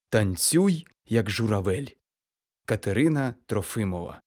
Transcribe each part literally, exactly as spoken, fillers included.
Танцюй, як журавель. Катерина Трофимова.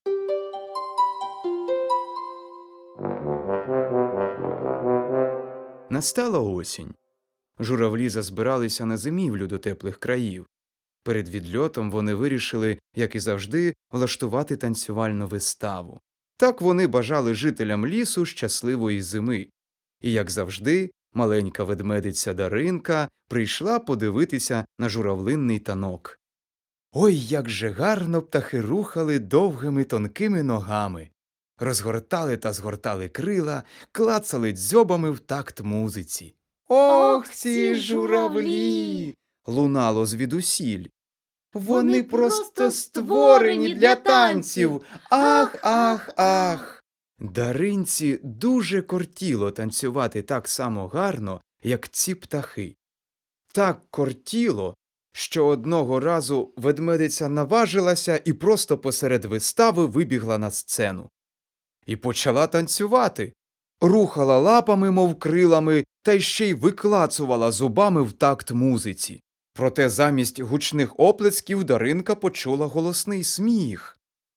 Настала осінь. Журавлі зазбиралися на зимівлю до теплих країв. Перед відльотом вони вирішили, як і завжди, влаштувати танцювальну виставу. Так вони бажали жителям лісу щасливої зими. І, як завжди, маленька ведмедиця Даринка прийшла подивитися на журавлинний танок. Ой, як же гарно птахи рухали довгими тонкими ногами. Розгортали та згортали крила, клацали дзьобами в такт музиці. «Ох, ці журавлі!» – лунало звідусіль. «Вони просто створені для танців! Ах, ах, ах!» Даринці дуже кортіло танцювати так само гарно, як ці птахи. Так кортіло, що одного разу ведмедиця наважилася і просто посеред вистави вибігла на сцену. І почала танцювати. Рухала лапами, мов крилами, та й ще й виклацувала зубами в такт музиці. Проте замість гучних оплесків Даринка почула голосний сміх.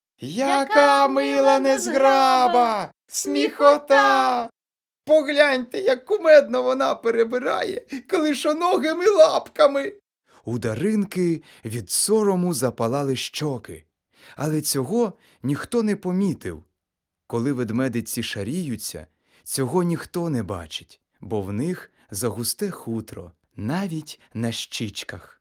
«Яка мила незграба! Сміхота! Погляньте, як кумедно вона перебирає клишоногими лапками!» У Даринки від сорому запалали щоки. Але цього ніхто не помітив. Коли ведмедиці шаріються, цього ніхто не бачить, бо в них загусте хутро, навіть на щічках.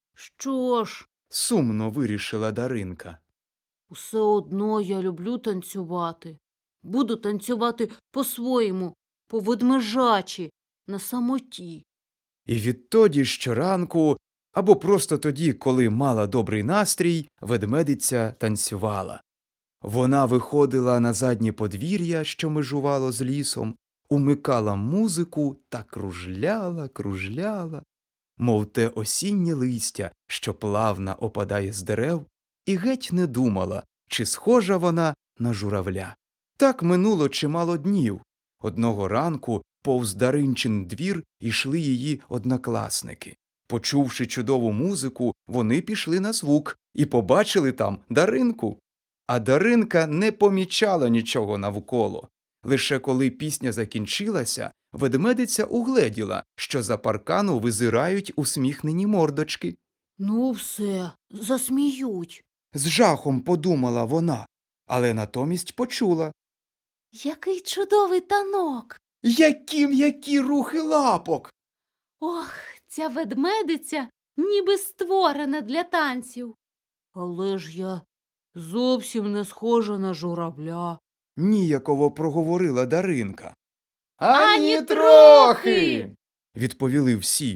Що ж, Сумно вирішила Даринка. усе одно я люблю танцювати. Буду танцювати по-своєму, по-ведмежачі, на самоті. І відтоді щоранку, або просто тоді, коли мала добрий настрій, ведмедиця танцювала. Вона виходила на заднє подвір'я, що межувало з лісом, умикала музику та кружляла, кружляла, мов те осіннє листя, що плавно опадає з дерев, і геть не думала, чи схожа вона на журавля. Так минуло чимало днів. Одного ранку повз Даринчин двір ішли її однокласники. Почувши чудову музику, вони пішли на звук і побачили там Даринку. А Даринка не помічала нічого навколо. Лише коли пісня закінчилася, ведмедиця угледіла, що за паркану визирають усміхнені мордочки. Ну все, засміють. З жахом подумала вона, але натомість почула. Який чудовий танок! Які м'які рухи лапок! Ох, ця ведмедиця ніби створена для танців. Але ж я зовсім не схожа на журавля. Ніяково проговорила Даринка. «Ані трохи!» – відповіли всі.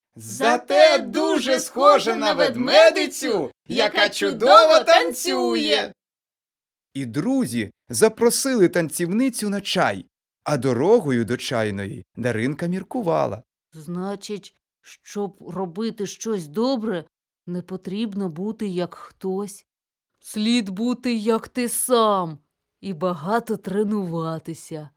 «Зате дуже схожа на ведмедицю, яка чудово танцює!» І друзі запросили танцівницю на чай, а дорогою до чайної Даринка міркувала. Значить, щоб робити щось добре, не потрібно бути як хтось. Слід бути як ти сам і багато тренуватися.